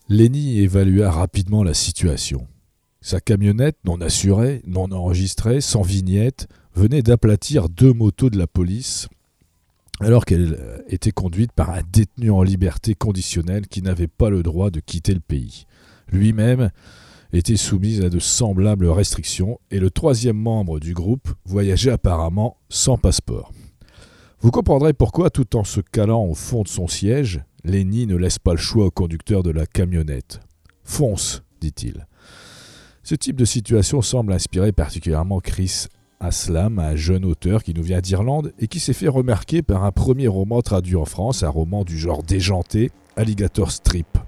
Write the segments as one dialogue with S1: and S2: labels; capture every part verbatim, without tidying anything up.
S1: Lenny évalua rapidement la situation. Sa camionnette, non assurée, non enregistrée, sans vignette, venait d'aplatir deux motos de la police alors qu'elle était conduite par un détenu en liberté conditionnelle qui n'avait pas le droit de quitter le pays. Lui-même était soumis à de semblables restrictions et le troisième membre du groupe voyageait apparemment sans passeport. Vous comprendrez pourquoi, tout en se calant au fond de son siège, Lenny ne laisse pas le choix au conducteur de la camionnette. « Fonce », dit-il. Ce type de situation semble inspirer particulièrement Chris Aslam, un jeune auteur qui nous vient d'Irlande et qui s'est fait remarquer par un premier roman traduit en France, un roman du genre déjanté, Alligator Strip.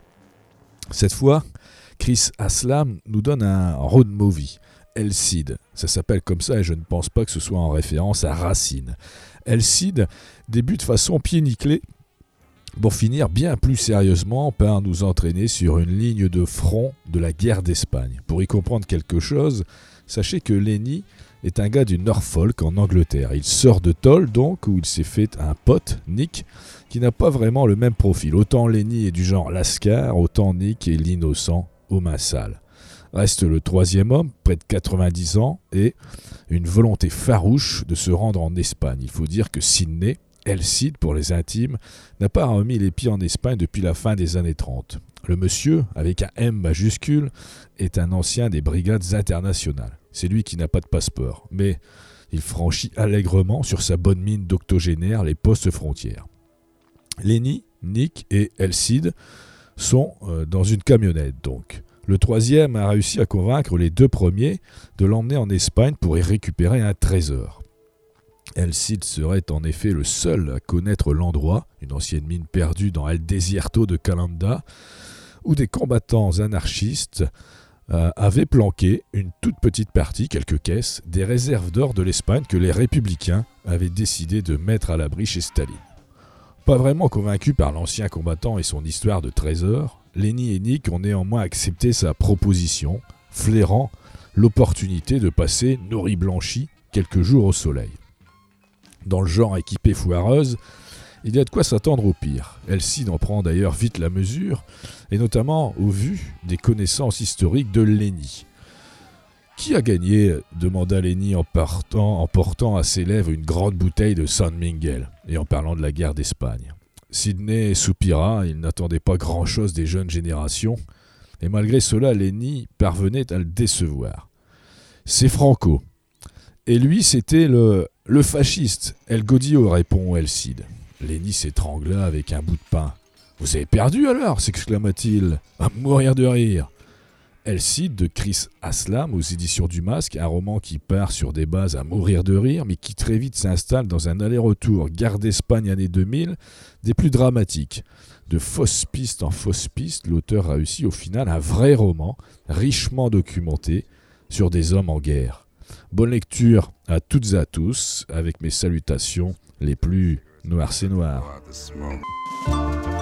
S1: Cette fois, Chris Aslam nous donne un road movie, El Cid. Ça s'appelle comme ça et je ne pense pas que ce soit en référence à Racine. El Cid débute façon pied nickelé pour finir bien plus sérieusement par nous entraîner sur une ligne de front de la guerre d'Espagne. Pour y comprendre quelque chose, sachez que Lenny est un gars du Norfolk en Angleterre. Il sort de Tull donc, où il s'est fait un pote, Nick, qui n'a pas vraiment le même profil. Autant Lenny est du genre lascar, autant Nick est l'innocent aux mains sales. Reste le troisième homme, près de quatre-vingt-dix ans, et une volonté farouche de se rendre en Espagne. Il faut dire que Sydney, El Cid pour les intimes, n'a pas remis les pieds en Espagne depuis la fin des années trente. Le monsieur, avec un M majuscule, est un ancien des brigades internationales. C'est lui qui n'a pas de passeport, mais il franchit allègrement sur sa bonne mine d'octogénaire les postes frontières. Lenny, Nick et El Cid sont euh, dans une camionnette donc. Le troisième a réussi à convaincre les deux premiers de l'emmener en Espagne pour y récupérer un trésor. El Cid serait en effet le seul à connaître l'endroit, une ancienne mine perdue dans El Desierto de Calanda, où des combattants anarchistes euh, avaient planqué une toute petite partie, quelques caisses, des réserves d'or de l'Espagne que les républicains avaient décidé de mettre à l'abri chez Staline. Pas vraiment convaincus par l'ancien combattant et son histoire de trésor, Lenny et Nick ont néanmoins accepté sa proposition, flairant l'opportunité de passer, nourris blanchis, quelques jours au soleil. Dans le genre équipé foireuse, il y a de quoi s'attendre au pire. El Cid en prend d'ailleurs vite la mesure, et notamment au vu des connaissances historiques de Lenny. « Qui a gagné ?» demanda Lenny en, partant, en portant à ses lèvres une grande bouteille de San Miguel, et en parlant de la guerre d'Espagne. Sydney soupira, il n'attendait pas grand-chose des jeunes générations, et malgré cela, Lenny parvenait à le décevoir. « C'est Franco. Et lui, c'était le, le fasciste, El Godillo, répond El Cid. Lenny s'étrangla avec un bout de pain. « Vous avez perdu alors ?» s'exclama-t-il, à mourir de rire. El Cid de Chris Aslam aux éditions du Masque, un roman qui part sur des bases à mourir de rire, mais qui très vite s'installe dans un aller-retour guerre d'Espagne année deux mille, des plus dramatiques. De fausses pistes en fausses pistes, l'auteur réussit au final un vrai roman, richement documenté, sur des hommes en guerre. Bonne lecture à toutes et à tous, avec mes salutations les plus noires c'est noires.